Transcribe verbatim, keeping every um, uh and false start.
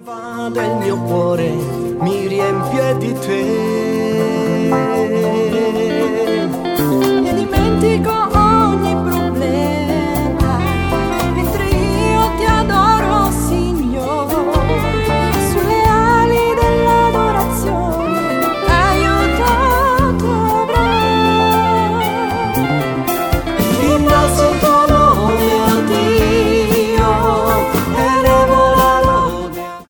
Va del mio cuore mi riempie di te e dimentico